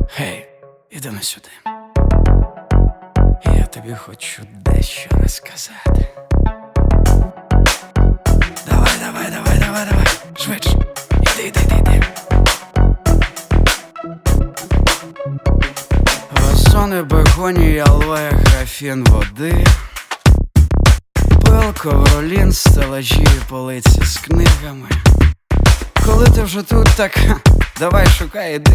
Гей, іди на сюди. Я тобі хочу дещо розказати. Давай, швидше. Іди. Вазони, бегонії, алоє, графін води, пил, ковролін, стелажі і полиці з книгами. Коли ти вже тут, так давай шукай, іди.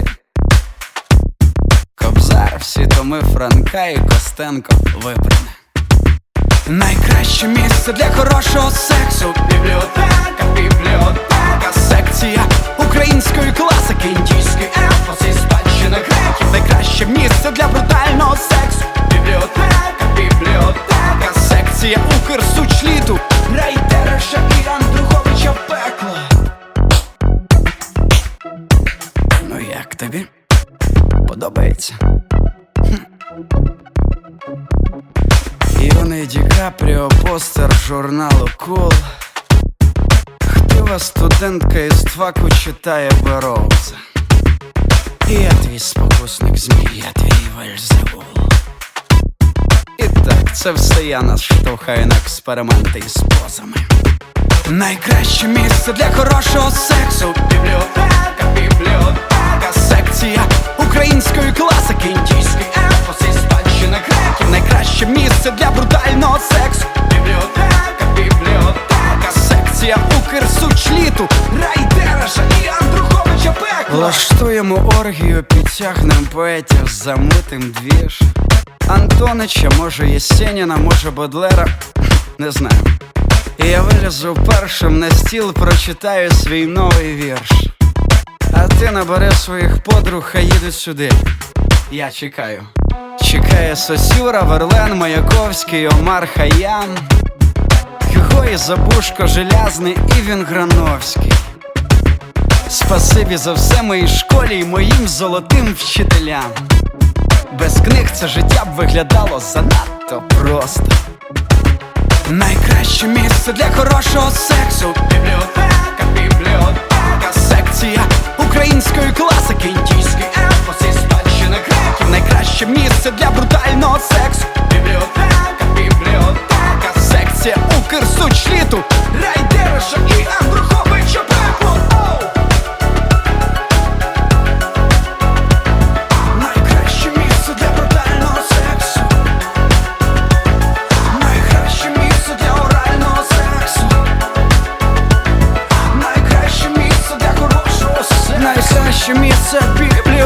Кобзар, всі томи Франка і Костенко випране. Найкраще місце для хорошого сексу. Бібліотека, секція української класики, індійський епос і спадщина греків. Найкраще місце для брутального сексу. Бібліотека, секція Укрсучліту, Райдереша і Андруховича пекло. Ну як тобі? Подобається? Юний Ді Капріо, постер журналу Кул. Хтива студентка із ТВАКу читає Бероуза. І я твій спокусник змій, я твій Вельзевул. І так, це все я нас штовхаю на експерименти із позами. Найкраще місце для хорошого сексу. Бібліотека, секція української класики, індійський епос і спадщина греків. Найкраще місце для брутального сексу. Бібліотека, секція Укрсучліту, Райдереша і Андруховича пекло. Влаштуємо оргію, підтягнем поетів, замутим двіж. Антонича, може Єсеніна, може Бодлера, не знаю. І я вилізу першим на стіл, прочитаю свій новий вірш. А ти набери своїх подруг, хай їдуть сюди. Я чекаю. Чекає Сосюра, Верлен, Маяковський, Омар Хаям, Хюго і Забушко, Желязний і Вінграновський. Спасибі за все моїй школі і моїм золотим вчителям. Без книг це життя б виглядало занадто просто. Найкраще місце для хорошого сексу. Бібліотека, секція української класики, індійський епос і спадщина греків. Найкраще місце для брутального сексу. Бібліотека, секція Укрсучліту, Райдереша і Андруховича пекло. Найкраще місце для брутального сексу. Найкраще місце для орального сексу. Найкраще місце для хорошого сексу. Найкраще місце бібліотека.